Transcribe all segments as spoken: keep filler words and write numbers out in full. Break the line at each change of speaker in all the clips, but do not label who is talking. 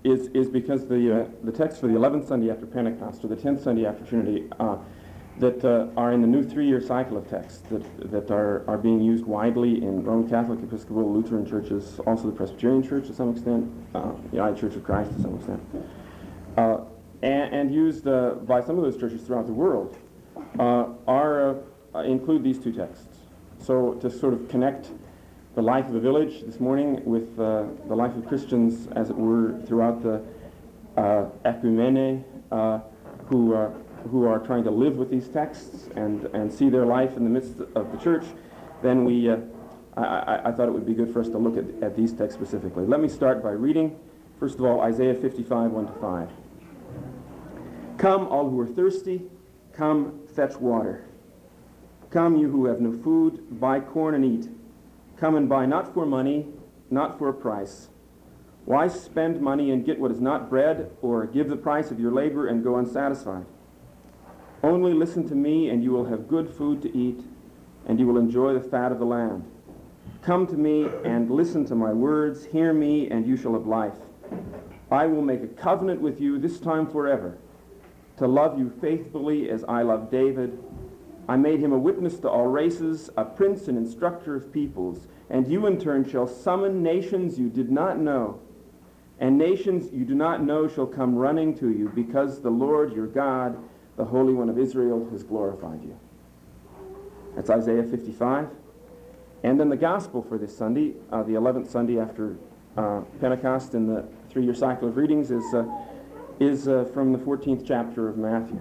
is is because the uh, the text for the eleventh Sunday after Pentecost, or the tenth Sunday after Trinity, uh, that uh, are in the new three-year cycle of texts that that are are being used widely in Roman Catholic, Episcopal, Lutheran churches, also the Presbyterian Church to some extent, uh, the United Church of Christ to some extent, uh, and, and used uh, by some of those churches throughout the world, uh, are uh, include these two texts. So to sort of connect the life of the village this morning with uh, the life of Christians, as it were, throughout the uh, ecumene, uh, who are who are trying to live with these texts and and see their life in the midst of the church, then we uh, I, I, I thought it would be good for us to look at, at these texts specifically. Let me start by reading, first of all, Isaiah fifty-five, one to five. Come, all who are thirsty, come fetch water. Come, you who have no food, buy corn and eat. Come and buy not for money, not for a price. Why spend money and get what is not bread, or give the price of your labor and go unsatisfied? Only listen to me, and you will have good food to eat, and you will enjoy the fat of the land. Come to me and listen to my words. Hear me, and you shall have life. I will make a covenant with you this time forever, to love you faithfully as I love David. I made him a witness to all races, a prince and instructor of peoples, and you in turn shall summon nations you did not know, and nations you do not know shall come running to you, because the Lord your God, the Holy One of Israel, has glorified you. That's Isaiah fifty-five. And then the gospel for this Sunday, uh, the eleventh Sunday after uh, Pentecost in the three-year cycle of readings, is, uh, is uh, from the fourteenth chapter of Matthew.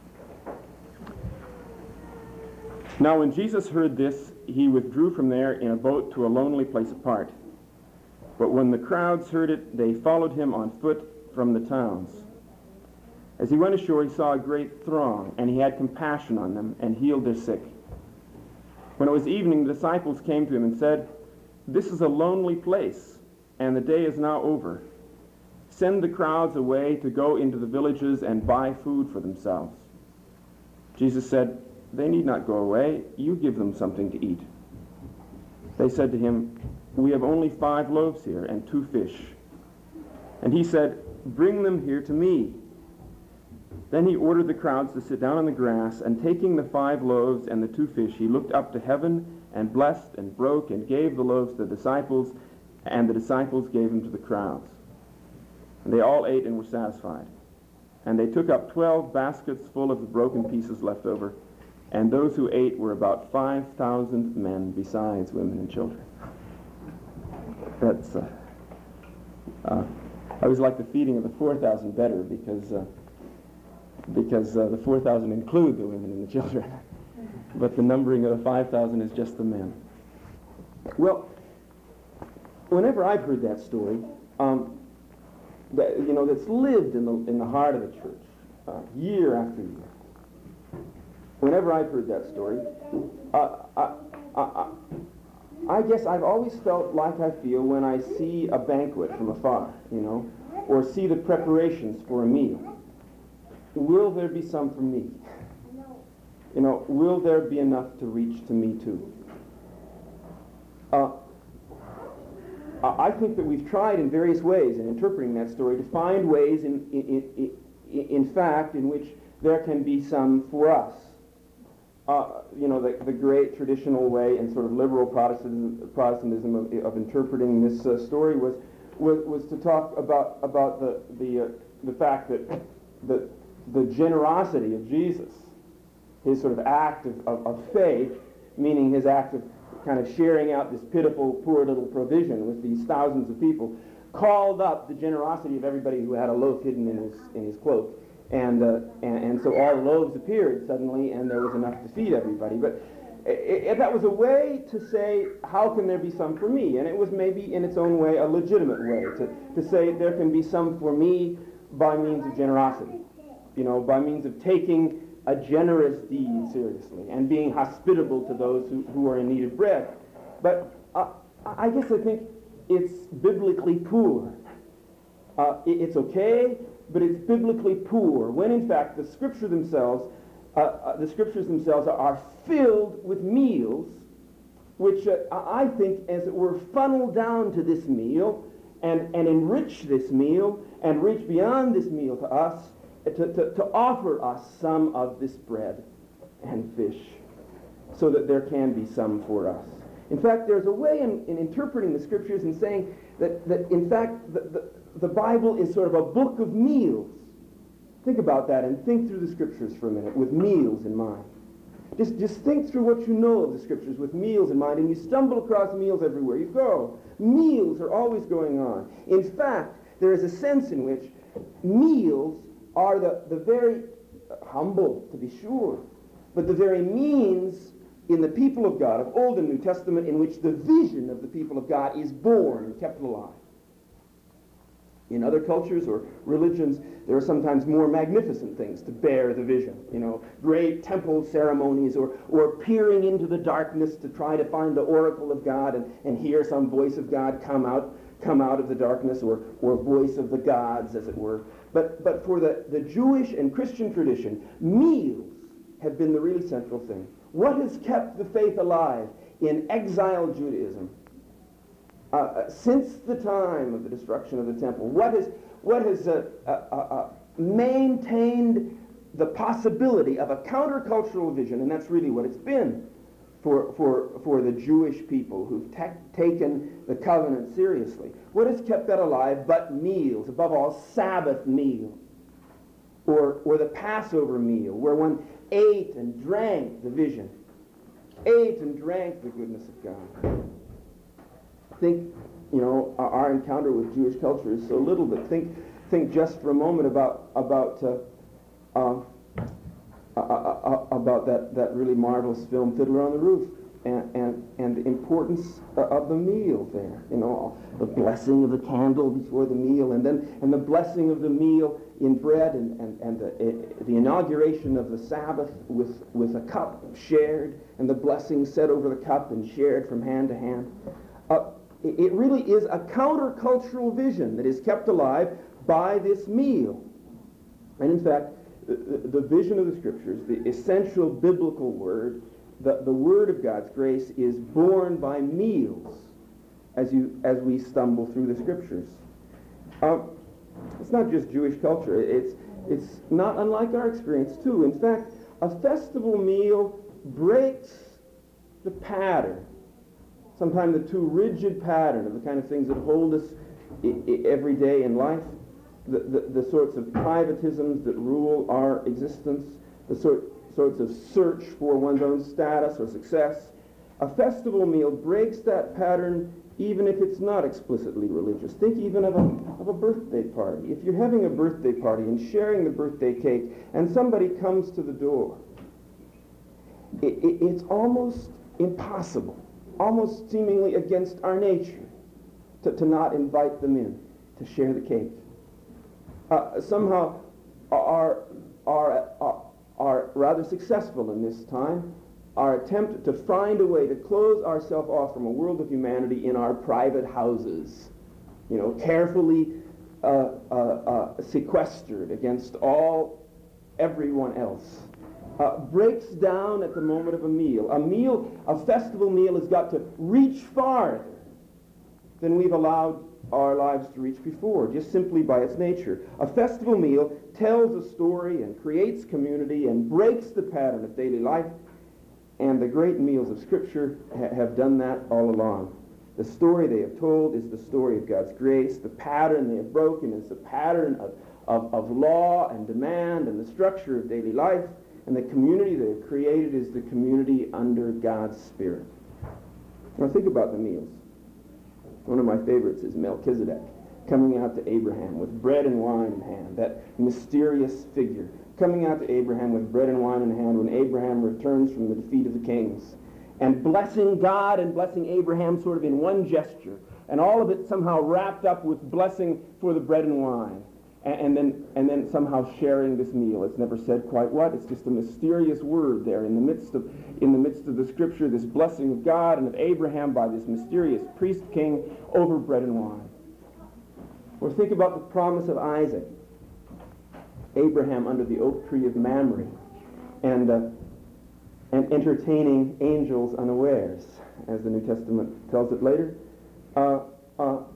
Now when Jesus heard this, he withdrew from there in a boat to a lonely place apart. But when the crowds heard it, they followed him on foot from the towns. As he went ashore, he saw a great throng, and he had compassion on them, and healed their sick. When it was evening, the disciples came to him and said, "This is a lonely place, and the day is now over. Send the crowds away to go into the villages and buy food for themselves." Jesus said, "They need not go away. You give them something to eat." They said to him, "We have only five loaves here and two fish." And he said, "Bring them here to me." Then he ordered the crowds to sit down on the grass, and taking the five loaves and the two fish, he looked up to heaven and blessed and broke and gave the loaves to the disciples, and the disciples gave them to the crowds. And they all ate and were satisfied. And they took up twelve baskets full of the broken pieces left over, and those who ate were about five thousand men, besides women and children. That's, uh, uh, I always like the feeding of the four thousand better, because uh, because uh, the four thousand include the women and the children. But the numbering of the five thousand is just the men. Well, whenever I've heard that story, um, that, you know, that's lived in the, in the heart of the church, uh, year after year, whenever I've heard that story, uh, I, I, I guess I've always felt like I feel when I see a banquet from afar, you know, or see the preparations for a meal. Will there be some for me? You know, will there be enough to reach to me too? Uh, I think that we've tried in various ways in interpreting that story to find ways, in, in, in, in fact, in which there can be some for us. Uh, you know, the, the great traditional way and sort of liberal Protestantism, Protestantism of, of interpreting this uh, story was, was was to talk about about the the uh, the fact that the the generosity of Jesus, his sort of act of, of, of faith, meaning his act of kind of sharing out this pitiful, poor little provision with these thousands of people, called up the generosity of everybody who had a loaf hidden in his in his cloak. And, uh, and and so all the loaves appeared suddenly, and there was enough to feed everybody. But it, it, that was a way to say, how can there be some for me? And it was maybe in its own way a legitimate way to, to say there can be some for me by means of generosity, you know, by means of taking a generous deed seriously and being hospitable to those who, who are in need of bread. But uh, I guess I think it's biblically poor. Uh, it, it's okay, but it's biblically poor, when in fact the scripture themselves, uh, uh, the scriptures themselves are, are filled with meals, which uh, I think, as it were, funnel down to this meal and, and enrich this meal and reach beyond this meal to us, to, to, to offer us some of this bread and fish so that there can be some for us. In fact, there's a way in, in interpreting the Scriptures and saying that, that in fact, the, the, the Bible is sort of a book of meals. Think about that and think through the Scriptures for a minute with meals in mind. Just, just think through what you know of the Scriptures with meals in mind, and you stumble across meals everywhere you go. Meals are always going on. In fact, there is a sense in which meals are the, the very humble, to be sure, but the very means in the people of God of Old and New Testament in which the vision of the people of God is born and kept alive. In other cultures or religions, there are sometimes more magnificent things to bear the vision. You know, great temple ceremonies, or, or peering into the darkness to try to find the oracle of God and, and hear some voice of God come out come out of the darkness, or, or voice of the gods, as it were. But, but for the, the Jewish and Christian tradition, meals have been the really central thing. What has kept the faith alive in exiled Judaism? Uh, since the time of the destruction of the temple, what has what has uh, uh, uh, maintained the possibility of a countercultural vision, and that's really what it's been for for for the Jewish people who've ta- taken the covenant seriously. What has kept that alive but meals, above all Sabbath meals, or or the Passover meal, where one ate and drank the vision, ate and drank the goodness of God. Think, you know, our, our encounter with Jewish culture is so little, but think, think just for a moment about about uh, uh, uh, uh, about that, that really marvelous film Fiddler on the Roof, and and, and the importance of the meal there. You know, the blessing of the candle before the meal, and then and the blessing of the meal in bread, and and and the, uh, the inauguration of the Sabbath with with a cup shared, and the blessing said over the cup and shared from hand to hand. Uh, It really is a countercultural vision that is kept alive by this meal. And in fact, the, the vision of the Scriptures, the essential biblical word, the, the word of God's grace, is born by meals as you as we stumble through the Scriptures. Um, it's not just Jewish culture. It's, it's not unlike our experience, too. In fact, a festival meal breaks the pattern, sometimes the too rigid pattern of the kind of things that hold us I- I every day in life, the, the, the sorts of privatisms that rule our existence, the sort, sorts of search for one's own status or success. A festival meal breaks that pattern even if it's not explicitly religious. Think even of a, of a birthday party. If you're having a birthday party and sharing the birthday cake and somebody comes to the door, it, it, it's almost impossible, almost seemingly against our nature, to, to not invite them in to share the cake. Uh, somehow our, our, our, our rather successful in this time, our attempt to find a way to close ourselves off from a world of humanity in our private houses, you know, carefully uh, uh, uh, sequestered against all, everyone else, Uh, breaks down at the moment of a meal. A meal, a festival meal, has got to reach farther than we've allowed our lives to reach before, just simply by its nature. A festival meal tells a story and creates community and breaks the pattern of daily life, and the great meals of Scripture ha- have done that all along. The story they have told is the story of God's grace. The pattern they have broken is the pattern of, of, of law and demand and the structure of daily life. And the community they have created is the community under God's Spirit. Now think about the meals. One of my favorites is Melchizedek coming out to Abraham with bread and wine in hand, that mysterious figure coming out to Abraham with bread and wine in hand when Abraham returns from the defeat of the kings, and blessing God and blessing Abraham sort of in one gesture, and all of it somehow wrapped up with blessing for the bread and wine. And then, and then somehow sharing this meal. It's never said quite what. It's just a mysterious word there in the midst of, in the midst of the Scripture. This blessing of God and of Abraham by this mysterious priest king over bread and wine. Or think about the promise of Isaac, Abraham under the oak tree of Mamre, and uh, and entertaining angels unawares, as the New Testament tells it later. Uh, uh,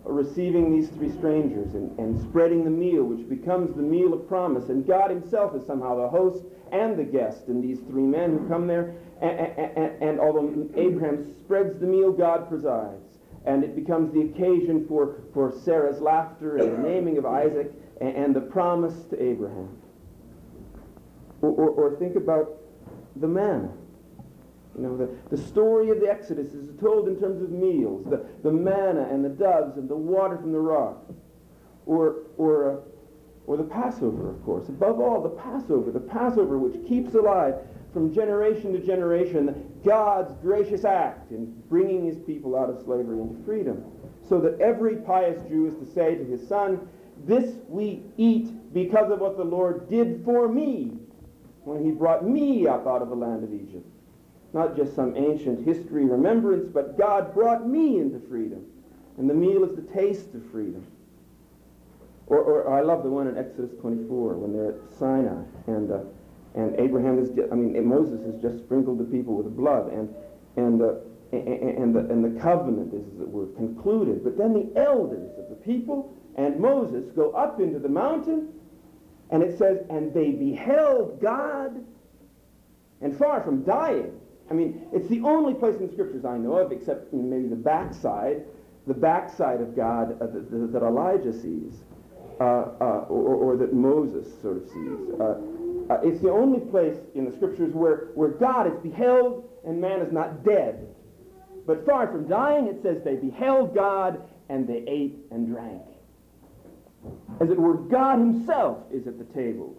receiving these three strangers and, and spreading the meal, which becomes the meal of promise. And God himself is somehow the host and the guest in these three men who come there. And, and, and although Abraham spreads the meal, God presides. And it becomes the occasion for, for Sarah's laughter and the naming of Isaac and, and the promise to Abraham. Or, or, or think about the manna. You know, the, the story of the Exodus is told in terms of meals, the, the manna and the doves and the water from the rock. Or, or, uh, or the Passover, of course. Above all, the Passover, the Passover which keeps alive from generation to generation God's gracious act in bringing his people out of slavery into freedom. So that every pious Jew is to say to his son, this we eat because of what the Lord did for me when he brought me up out of the land of Egypt. Not just some ancient history remembrance, but God brought me into freedom. And the meal is the taste of freedom. Or, or I love the one in Exodus twenty-four when they're at Sinai. And uh, and Abraham is, just, I mean, Moses has just sprinkled the people with blood. And and, uh, and, and, the, and the covenant is, as it were, concluded. But then the elders of the people and Moses go up into the mountain. And it says, and they beheld God. And far from dying, I mean, it's the only place in the Scriptures I know of, except maybe the backside, the backside of God uh, that, that Elijah sees, uh, uh, or, or that Moses sort of sees. Uh, uh, it's the only place in the Scriptures where, where God is beheld and man is not dead. But far from dying, it says they beheld God and they ate and drank. As it were, God himself is at the table.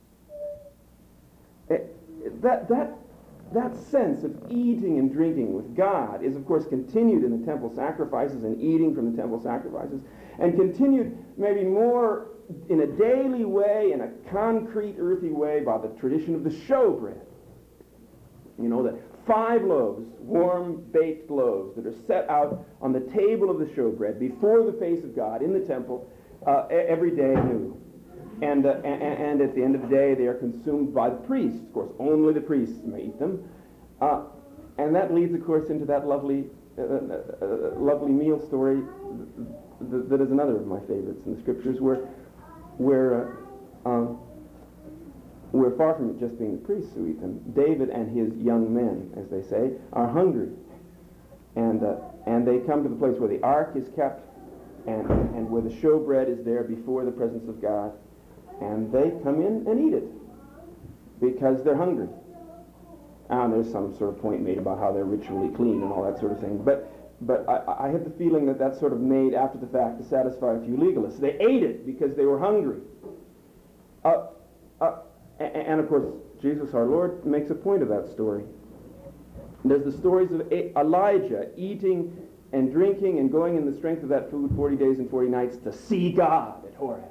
It, that, that, that sense of eating and drinking with God is, of course, continued in the temple sacrifices and eating from the temple sacrifices, and continued maybe more in a daily way, in a concrete, earthy way, by the tradition of the showbread. You know, that five loaves, warm, baked loaves, that are set out on the table of the showbread before the face of God in the temple uh, every day anew. And, uh, and, and at the end of the day, they are consumed by the priests. Of course, only the priests may eat them. Uh, and that leads, of course, into that lovely, uh, uh, uh, lovely meal story th- th- that is another of my favorites in the Scriptures, where, where, uh, um, where far from it just being the priests who eat them, David and his young men, as they say, are hungry. And, uh, and they come to the place where the ark is kept, and, and where the showbread is there before the presence of God. And they come in and eat it because they're hungry. And there's some sort of point made about how they're ritually clean and all that sort of thing. But but I, I have the feeling that that's sort of made after the fact to satisfy a few legalists. They ate it because they were hungry. Uh, uh, and, and of course, Jesus our Lord makes a point of that story. There's the stories of Elijah eating and drinking and going in the strength of that food forty days and forty nights to see God at Horeb.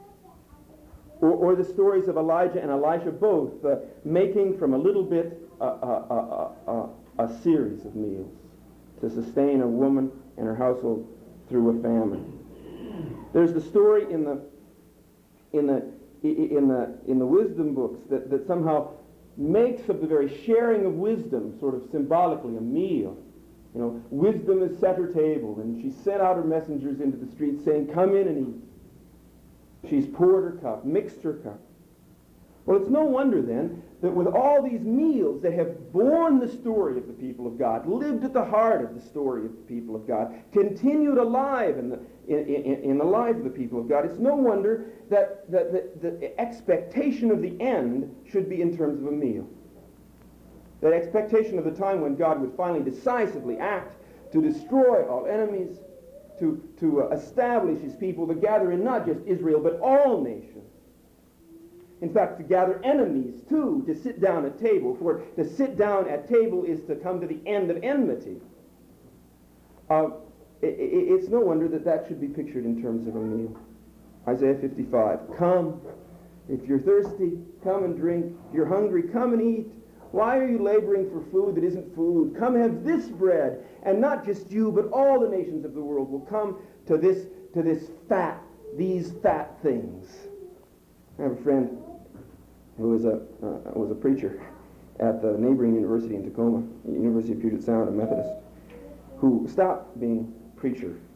Or, or the stories of Elijah and Elisha both uh, making from a little bit uh, uh, uh, uh, uh, a series of meals to sustain a woman and her household through a famine. There's the story in the in the in the in the wisdom books that, that somehow makes of the very sharing of wisdom sort of symbolically a meal. You know, wisdom is set her table, and she sent out her messengers into the streets saying, "Come in and eat." She's poured her cup, mixed her cup. Well, it's no wonder then that with all these meals they have borne the story of the people of God, lived at the heart of the story of the people of God, continued alive in the, in, in, in the life of the people of God. It's no wonder that, that, that the expectation of the end should be in terms of a meal. That expectation of the time when God would finally decisively act to destroy all enemies, to, to uh, establish his people, to gather in not just Israel, but all nations. In fact, to gather enemies, too, to sit down at table. For to sit down at table is to come to the end of enmity. Uh, it, it, it's no wonder that that should be pictured in terms of a meal. Isaiah fifty-five, come, if you're thirsty, come and drink. If you're hungry, come and eat. Why are you laboring for food that isn't food? Come have this bread, and not just you, but all the nations of the world will come to this, to this fat, these fat things. I have a friend who was a, uh, was a preacher at the neighboring university in Tacoma, the University of Puget Sound, a Methodist, who stopped being preacher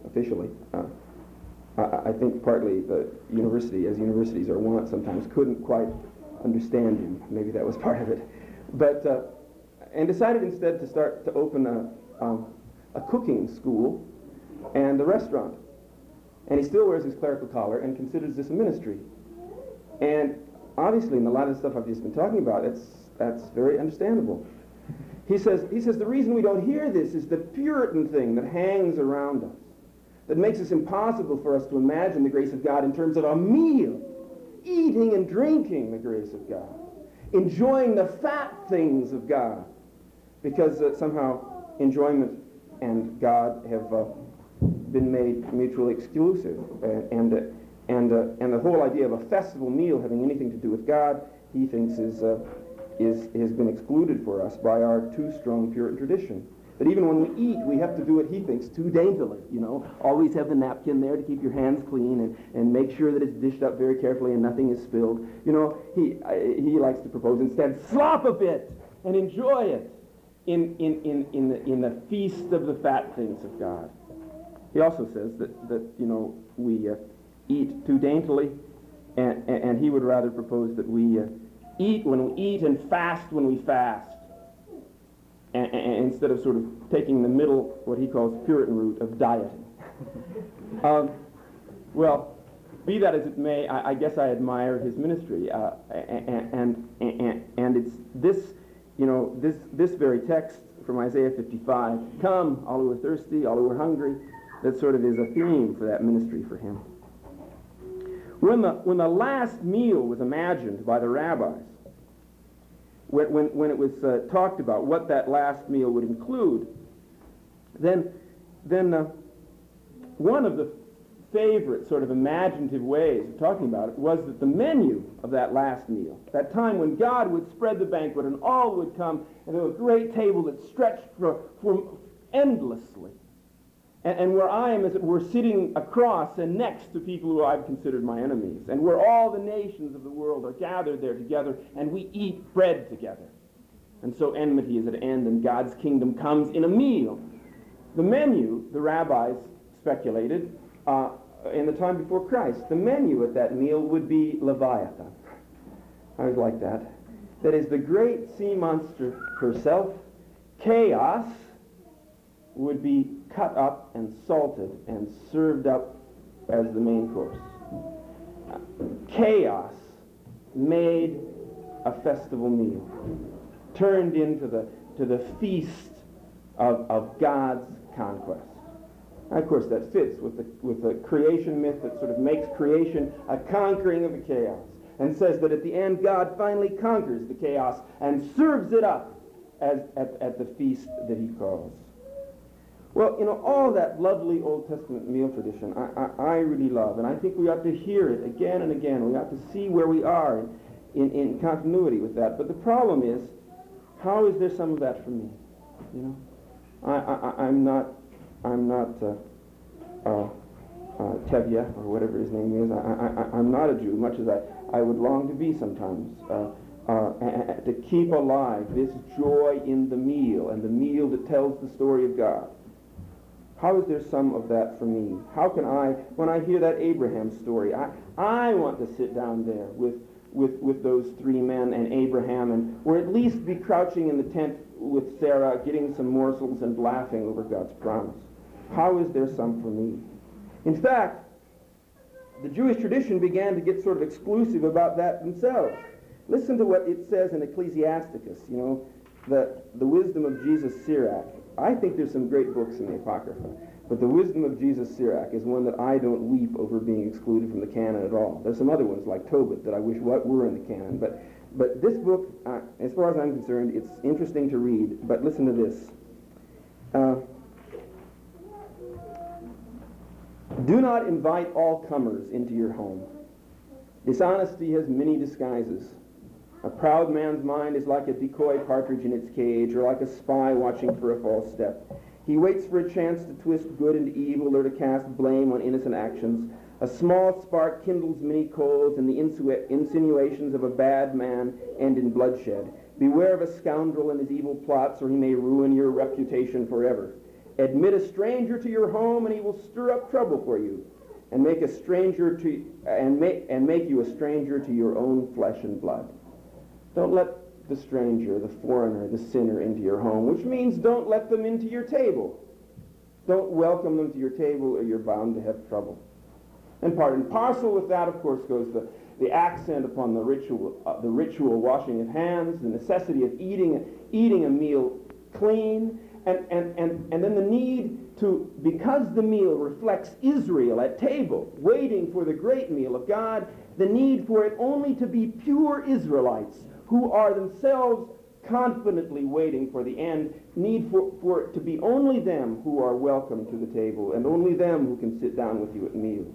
officially. Uh, I, I think partly the university, as universities are wont sometimes, couldn't quite understand him. Maybe that was part of it. But, uh, and decided instead to start to open a, um, a cooking school and a restaurant. And he still wears his clerical collar and considers this a ministry. And obviously, in a lot of the stuff I've just been talking about, it's, that's very understandable. He says, he says the reason we don't hear this is the Puritan thing that hangs around us, that makes it impossible for us to imagine the grace of God in terms of a meal, eating and drinking the grace of God, enjoying the fat things of God, because uh, somehow enjoyment and God have uh, been made mutually exclusive, uh, and uh, and uh, and the whole idea of a festival meal having anything to do with God, he thinks is uh, is has been excluded for us by our too strong Puritan tradition. That even when we eat, we have to do it, he thinks, too daintily. You know, always have the napkin there to keep your hands clean and, and make sure that it's dished up very carefully and nothing is spilled. You know, he uh, he likes to propose instead, slop a bit and enjoy it in in in in the in the feast of the fat things of God. He also says that that you know we uh, eat too daintily, and, and and he would rather propose that we uh, eat when we eat and fast when we fast. And, and instead of sort of taking the middle, what he calls Puritan route of dieting. um, well, be that as it may, I, I guess I admire his ministry, uh, and, and and and it's this, you know, this this very text from Isaiah fifty-five. Come, all who are thirsty, all who are hungry. That sort of is a theme for that ministry for him. When the when the last meal was imagined by the rabbis, When, when, when it was uh, talked about what that last meal would include, then, then uh, one of the favorite sort of imaginative ways of talking about it was that the menu of that last meal, that time when God would spread the banquet and all would come, and there was a great table that stretched for, for endlessly, and, and where I am, as it were, sitting across and next to people who I've considered my enemies, and where all the nations of the world are gathered there together, and we eat bread together. And so enmity is at an end, and God's kingdom comes in a meal. The menu, the rabbis speculated, uh, in the time before Christ, the menu at that meal would be Leviathan. I was like that. That is, the great sea monster herself, chaos, would be cut up and salted and served up as the main course. Chaos made a festival meal, turned into the to the feast of, of God's conquest. And of course, that fits with the with the creation myth that sort of makes creation a conquering of the chaos, and says that at the end God finally conquers the chaos and serves it up as at, at the feast that he calls. Well, you know, all that lovely Old Testament meal tradition I, I, I really love, and I think we ought to hear it again and again. We ought to see where we are in, in, in continuity with that. But the problem is, how is there some of that for me? You know, I, I, I'm not, I'm not uh, uh, uh, Tevye, or whatever his name is. I, I, I'm not a Jew, much as I, I would long to be sometimes. Uh, uh, to keep alive this joy in the meal, and the meal that tells the story of God. How is there some of that for me? How can I, when I hear that Abraham story, I, I want to sit down there with, with, with those three men and Abraham, and or at least be crouching in the tent with Sarah, getting some morsels and laughing over God's promise. How is there some for me? In fact, the Jewish tradition began to get sort of exclusive about that themselves. Listen to what it says in Ecclesiasticus, you know, the, the wisdom of Jesus Sirach. I think there's some great books in the Apocrypha, but the wisdom of Jesus Sirach is one that I don't weep over being excluded from the canon at all. There's some other ones like Tobit that I wish what were in the canon, but but this book, uh, as far as I'm concerned, it's interesting to read. But listen to this: uh, do not invite all comers into your home. Dishonesty has many disguises. A proud man's mind is like a decoy partridge in its cage, or like a spy watching for a false step. He waits for a chance to twist good into evil, or to cast blame on innocent actions. A small spark kindles many coals, and the insinu- insinuations of a bad man end in bloodshed. Beware of a scoundrel and his evil plots, or he may ruin your reputation forever. Admit a stranger to your home, and he will stir up trouble for you, and make a stranger to and make and make you a stranger to your own flesh and blood. Don't let the stranger, the foreigner, the sinner into your home, which means don't let them into your table. Don't welcome them to your table, or you're bound to have trouble. And part and parcel with that, of course, goes the, the accent upon the ritual, uh, the ritual washing of hands, the necessity of eating eating a meal clean, and, and, and, and then the need to, because the meal reflects Israel at table, waiting for the great meal of God, the need for it only to be pure Israelites who are themselves confidently waiting for the end, need for, for it to be only them who are welcome to the table, and only them who can sit down with you at meals.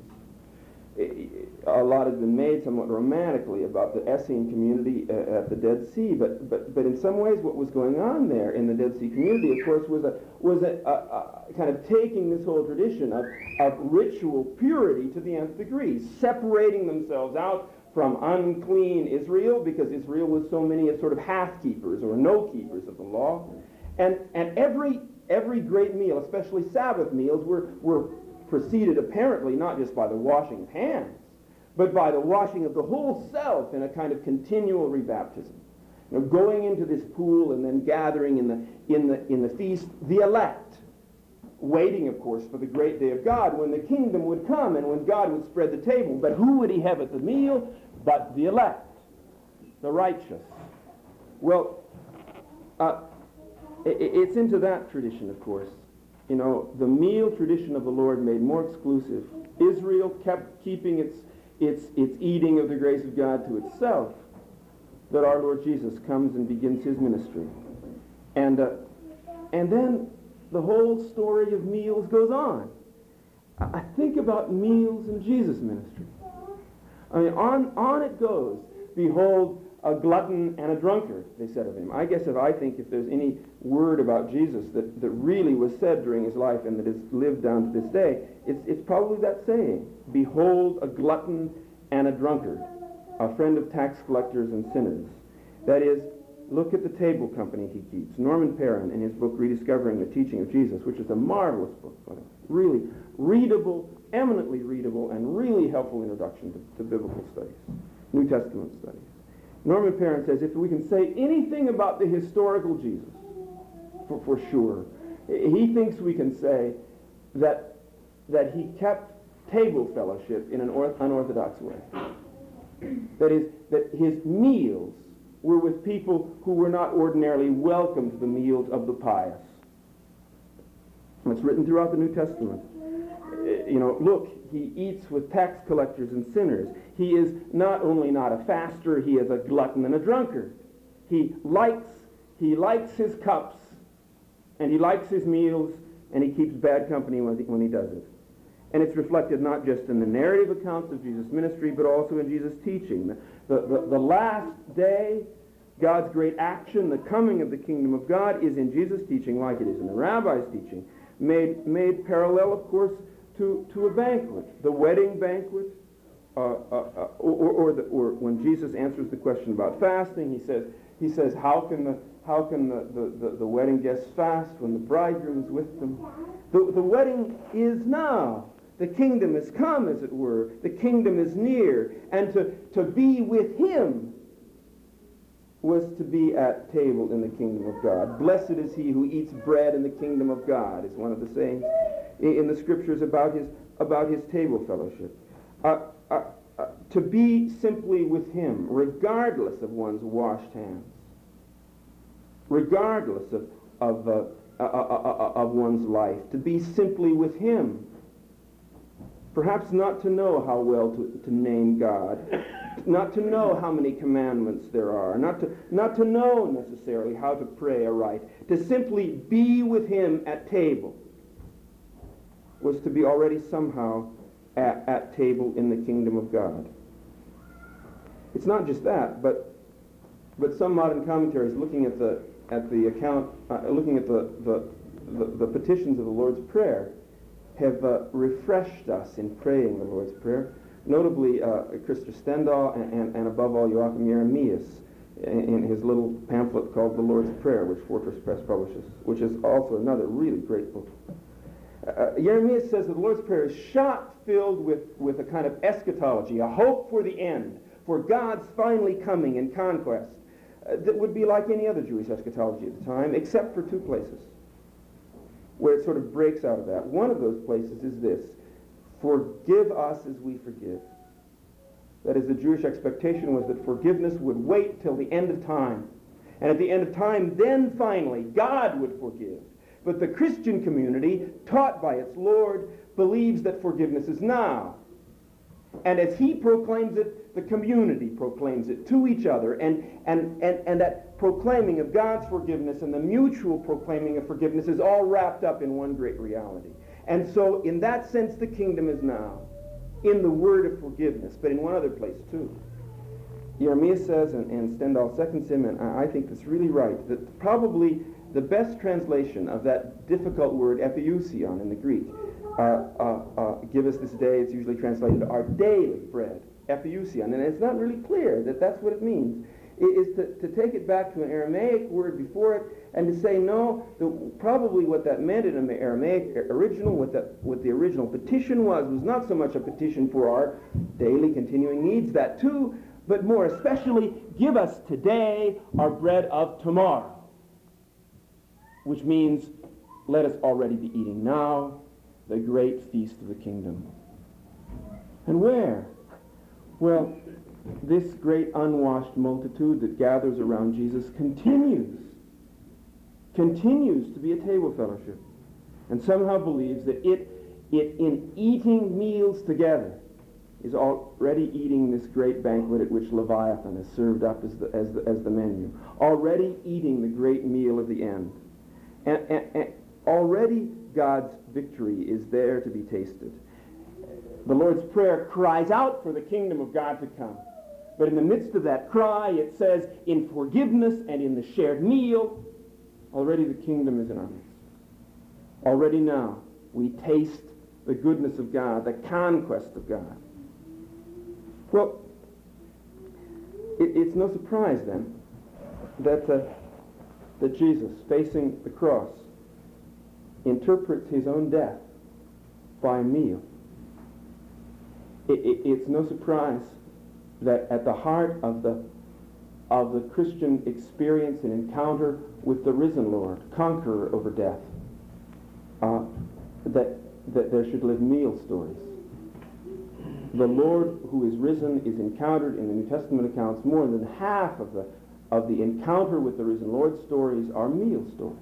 A lot has been made somewhat romantically about the Essene community uh, at the Dead Sea, but, but but in some ways what was going on there in the Dead Sea community, of course, was a was a, a, a kind of taking this whole tradition of, of ritual purity to the nth degree, separating themselves out from unclean Israel, because Israel was so many as sort of half-keepers or no-keepers of the law. And and every every great meal, especially Sabbath meals, were were preceded apparently not just by the washing of hands, but by the washing of the whole self in a kind of continual rebaptism. You know, going into this pool and then gathering in the in the in the feast, the elect, waiting, of course, for the great day of God, when the kingdom would come and when God would spread the table. But who would he have at the meal but the elect, the righteous? Well, uh, it, it's into that tradition, of course. You know, the meal tradition of the Lord made more exclusive. Israel kept keeping its its its eating of the grace of God to itself, that our Lord Jesus comes and begins his ministry. And uh, and then the whole story of meals goes on. I think about meals in Jesus' ministry. I mean, on, on it goes. Behold, a glutton and a drunkard, they said of him. I guess if I think if there's any word about Jesus that, that really was said during his life and that is lived down to this day, it's, it's probably that saying, behold, a glutton and a drunkard, a friend of tax collectors and sinners. That is, look at the table company he keeps. Norman Perrin, in his book Rediscovering the Teaching of Jesus, which is a marvelous book, really readable, eminently readable, and really helpful introduction to, to biblical studies, New Testament studies. Norman Perrin says, if we can say anything about the historical Jesus, for, for sure, he thinks we can say that, that he kept table fellowship in an unorthodox way. That is, that his meals were with people who were not ordinarily welcome to the meals of the pious. It's written throughout the New Testament. You know, look, he eats with tax collectors and sinners. He is not only not a faster, he is a glutton and a drunkard. He likes, he likes his cups, and he likes his meals, and he keeps bad company when he, when he does it. And it's reflected not just in the narrative accounts of Jesus' ministry, but also in Jesus' teaching. The, the, the, the last day, God's great action, the coming of the kingdom of God, is in Jesus' teaching like it is in the rabbi's teaching, made, made parallel, of course, to, to a banquet, the wedding banquet, uh, uh, uh, or, or, the, or when Jesus answers the question about fasting, he says, he says, how can the how can the, the, the, the wedding guests fast when the bridegroom is with them? The, the wedding is now. The kingdom has come, as it were. The kingdom is near. And to, to be with him was to be at table in the kingdom of God. Blessed is he who eats bread in the kingdom of God, is one of the sayings in the scriptures about his about his table fellowship. Uh, uh, uh, to be simply with him, regardless of one's washed hands, regardless of of, uh, uh, uh, uh, of one's life, to be simply with him. Perhaps not to know how well to, to name God, not to know how many commandments there are, not to not to know necessarily how to pray aright, to simply be with him at table was to be already somehow at, at table in the kingdom of God. It's not just that, but but some modern commentaries looking at the at the account, uh, looking at the the, the the petitions of the Lord's Prayer, have uh, refreshed us in praying the Lord's Prayer. Notably, uh, Christopher Stendahl and, and, and above all Joachim Jeremias in his little pamphlet called The Lord's Prayer, which Fortress Press publishes, which is also another really great book. Uh, Jeremias says that the Lord's Prayer is shot filled with, with a kind of eschatology, a hope for the end, for God's finally coming and conquest, uh, that would be like any other Jewish eschatology at the time, except for two places where it sort of breaks out of that. One of those places is this: forgive us as we forgive. That is, the Jewish expectation was that forgiveness would wait till the end of time. And at the end of time, then finally, God would forgive. But the Christian community, taught by its Lord, believes that forgiveness is now. And as he proclaims it, the community proclaims it to each other. And, and, and, and that proclaiming of God's forgiveness and the mutual proclaiming of forgiveness is all wrapped up in one great reality. And so, in that sense, the kingdom is now, in the word of forgiveness, but in one other place too. Jeremias says, and, and Stendhal seconds him, and I, I think that's really right, that probably the best translation of that difficult word, epiousion in the Greek, uh, uh, uh, give us this day, it's usually translated our daily bread, epiousion, and it's not really clear that that's what it means. It is to, to take it back to an Aramaic word before it, and to say, no, the, probably what that meant in an Aramaic original, what, that, what the original petition was, was not so much a petition for our daily continuing needs, that too, but more especially, give us today our bread of tomorrow. Which means, let us already be eating now the great feast of the kingdom. And where? Well, this great unwashed multitude that gathers around Jesus continues, continues to be a table fellowship, and somehow believes that it, it in eating meals together, is already eating this great banquet at which Leviathan is served up as the, as the, as the menu, already eating the great meal of the end. And, and, and already God's victory is there to be tasted. The Lord's Prayer cries out for the kingdom of God to come. But in the midst of that cry, it says, in forgiveness and in the shared meal, already the kingdom is in our midst. Already now, we taste the goodness of God, the conquest of God. Well, it, it's no surprise then that, uh, that Jesus, facing the cross, interprets his own death by a meal. It, it, it's no surprise that at the heart of the of the Christian experience and encounter with the risen Lord, conqueror over death, uh, that that there should live meal stories. The Lord who is risen is encountered in the New Testament accounts. More than half of the of the encounter with the risen Lord stories are meal stories.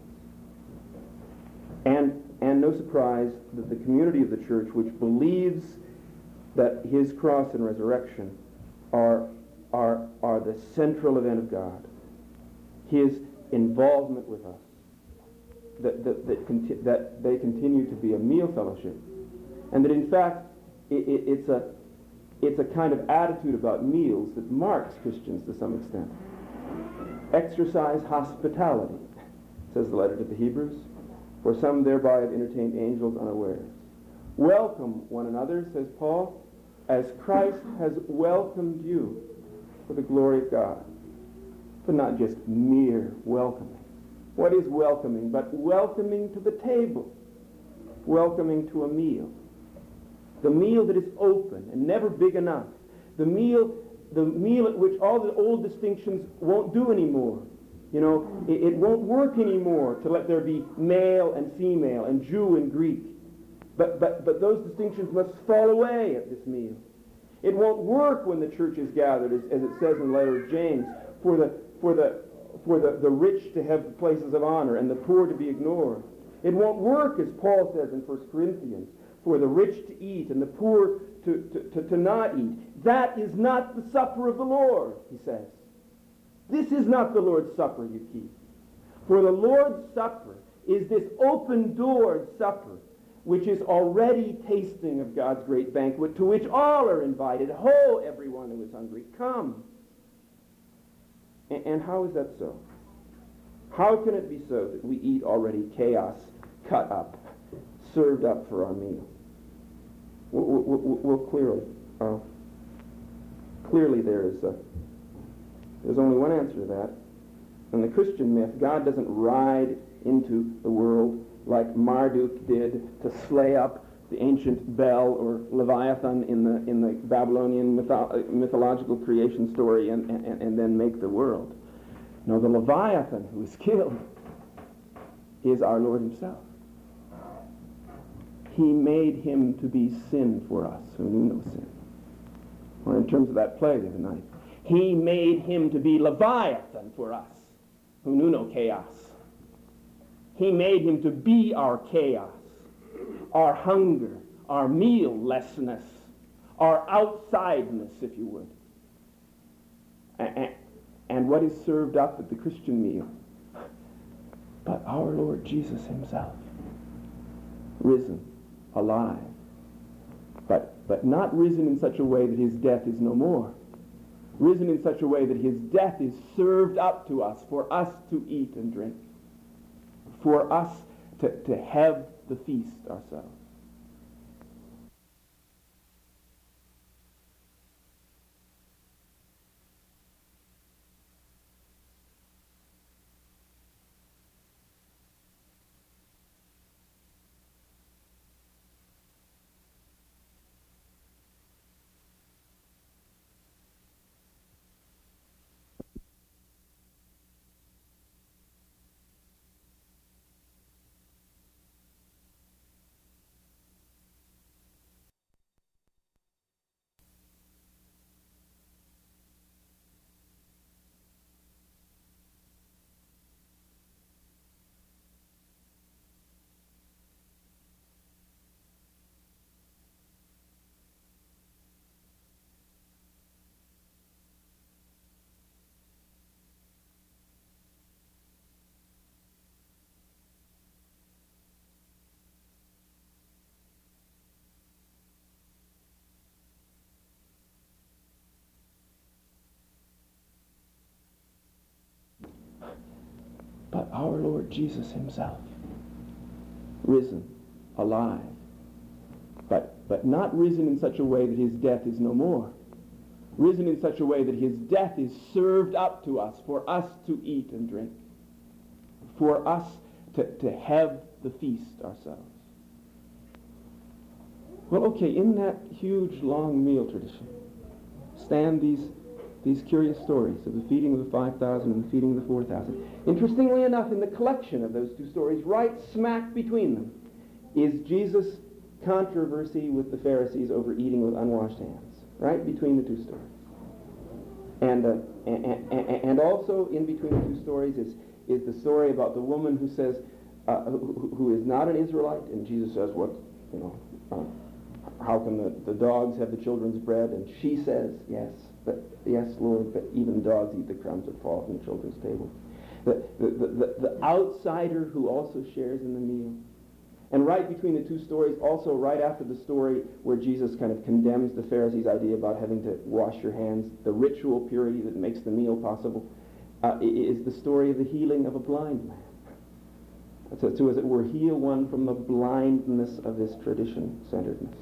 And and no surprise that the community of the church, which believes that his cross and resurrection are, are, are the central event of God, his involvement with us, that, that, that, conti- that they continue to be a meal fellowship, and that in fact it, it, it's, a, it's a kind of attitude about meals that marks Christians to some extent. Exercise hospitality, says the letter to the Hebrews, for some thereby have entertained angels unawares. Welcome one another, says Paul, as Christ has welcomed you for the glory of God. But not just mere welcoming. What is welcoming? But welcoming to the table. Welcoming to a meal. The meal that is open and never big enough. The meal, the meal at which all the old distinctions won't do anymore. You know, it, it won't work anymore to let there be male and female and Jew and Greek. But, but, but those distinctions must fall away at this meal. It won't work when the church is gathered, as, as it says in the letter of James, for the, for, the, for the, the rich to have places of honor and the poor to be ignored. It won't work, as Paul says in First Corinthians, for the rich to eat and the poor to, to, to, to not eat. That is not the supper of the Lord, he says. This is not the Lord's Supper you keep. For the Lord's Supper is this open-doored supper, which is already tasting of God's great banquet, to which all are invited. Ho, everyone who is hungry, come. And, and how is that so? How can it be so that we eat already chaos, cut up, served up for our meal? Well, well, well clearly, uh, clearly there is a, There's only one answer to that. In the Christian myth, God doesn't ride into the world like Marduk did to slay up the ancient Bel or Leviathan in the in the Babylonian mytho- mythological creation story and, and, and then make the world. No, the Leviathan who is killed is our Lord himself. He made him to be sin for us who knew no sin. Or in terms of that play the other night, he made him to be Leviathan for us who knew no chaos. He made him to be our chaos, our hunger, our meal-lessness, our outsideness, if you would. And, and what is served up at the Christian meal? But our Lord Jesus himself, risen, alive, but, but not risen in such a way that his death is no more. Risen in such a way that his death is served up to us, for us to eat and drink, for us to, to have the feast ourselves. But our Lord Jesus himself, risen, alive, but, but not risen in such a way that his death is no more. Risen in such a way that his death is served up to us, for us to eat and drink, for us to, to have the feast ourselves. Well, okay, in that huge, long meal tradition stand these these curious stories of the feeding of the five thousand and the feeding of the four thousand. Interestingly enough, in the collection of those two stories, right smack between them, is Jesus' controversy with the Pharisees over eating with unwashed hands. Right between the two stories. And, uh, and, and, and also in between the two stories is, is the story about the woman who says, uh, who, who is not an Israelite, and Jesus says, what, you know, uh, how can the, the dogs have the children's bread? And she says, yes, but yes, Lord, but even dogs eat the crumbs that fall from the children's table. The, the, the, the, the outsider who also shares in the meal. And right between the two stories, also right after the story where Jesus kind of condemns the Pharisees' idea about having to wash your hands, the ritual purity that makes the meal possible, uh, is the story of the healing of a blind man. So, to, as it were, heal one from the blindness of this tradition-centeredness.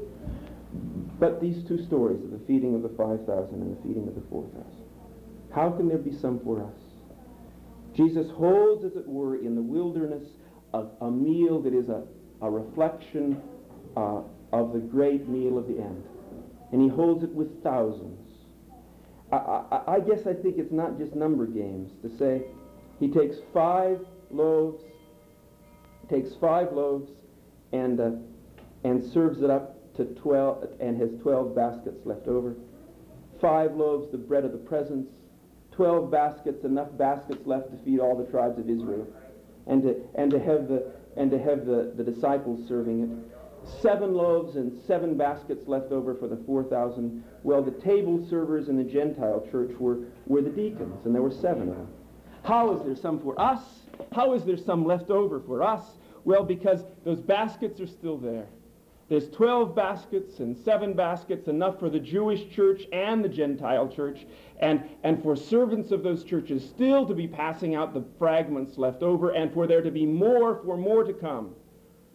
But these two stories of the feeding of the five thousand and the feeding of the four thousand, how can there be some for us? Jesus holds, as it were, in the wilderness a, a meal that is a, a reflection uh, of the great meal of the end. And he holds it with thousands. I, I, I guess I think it's not just number games to say he takes five loaves, takes five loaves and uh, and serves it up to twelve, and has twelve baskets left over. Five loaves, the bread of the presence. Twelve baskets, enough baskets left to feed all the tribes of Israel, and to and to have the and to have the, the disciples serving it. Seven loaves and seven baskets left over for the four thousand. Well, the table servers in the Gentile church were were the deacons, and there were seven of them. How is there some for us? How is there some left over for us? Well, because those baskets are still there. There's twelve baskets and seven baskets, enough for the Jewish church and the Gentile church, and, and for servants of those churches still to be passing out the fragments left over, and for there to be more, for more to come.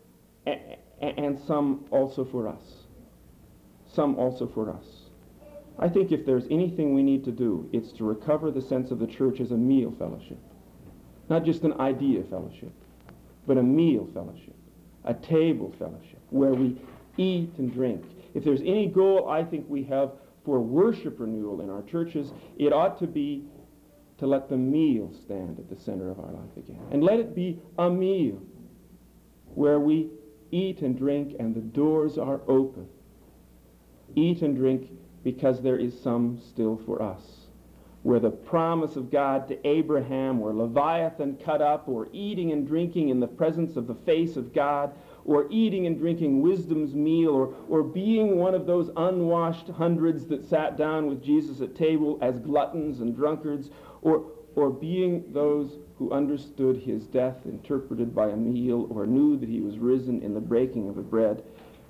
And, and some also for us. Some also for us. I think if there's anything we need to do, it's to recover the sense of the church as a meal fellowship. Not just an idea fellowship, but a meal fellowship, a table fellowship, where we eat and drink. If there's any goal I think we have for worship renewal in our churches, it ought to be to let the meal stand at the center of our life again. And let it be a meal where we eat and drink and the doors are open. Eat and drink because there is some still for us. Where the promise of God to Abraham, or Leviathan cut up, or eating and drinking in the presence of the face of God, or eating and drinking wisdom's meal, or, or being one of those unwashed hundreds that sat down with Jesus at table as gluttons and drunkards, or, or being those who understood his death interpreted by a meal, or knew that he was risen in the breaking of the bread,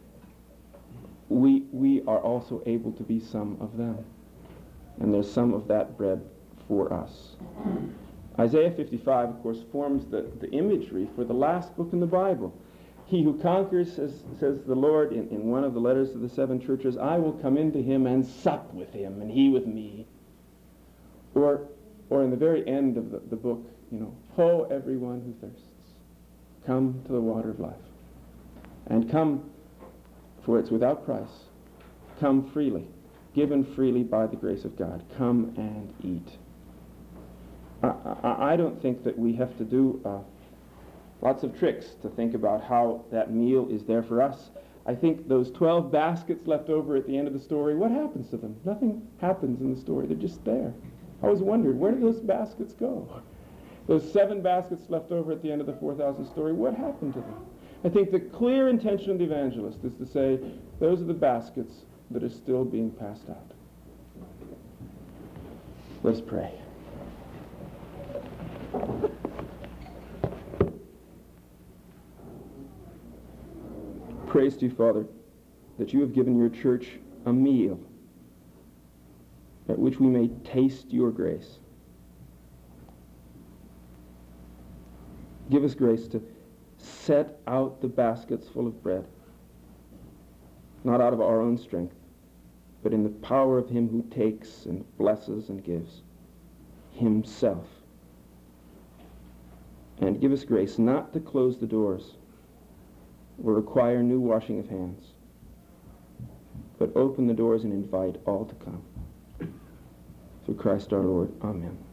we, we are also able to be some of them. And there's some of that bread for us. Isaiah fifty-five, of course, forms the, the imagery for the last book in the Bible. He who conquers, says, says the Lord in, in one of the letters to the seven churches, I will come into him and sup with him, and he with me. Or, or in the very end of the, the book, you know, Ho, everyone who thirsts, come to the water of life. And come, for it's without price. Come freely, given freely by the grace of God. Come and eat. I, I, I don't think that we have to do uh, lots of tricks to think about how that meal is there for us. I think those twelve baskets left over at the end of the story, what happens to them? Nothing happens in the story. They're just there. I always wondered, where did those baskets go? Those seven baskets left over at the end of the four thousand story, what happened to them? I think the clear intention of the evangelist is to say, those are the baskets that are still being passed out. Let's pray. Praise to you, Father, that you have given your church a meal at which we may taste your grace. Give us grace to set out the baskets full of bread, not out of our own strength, but in the power of him who takes and blesses and gives, himself. And give us grace not to close the doors or require new washing of hands, but open the doors and invite all to come. Through Christ our Lord. Amen.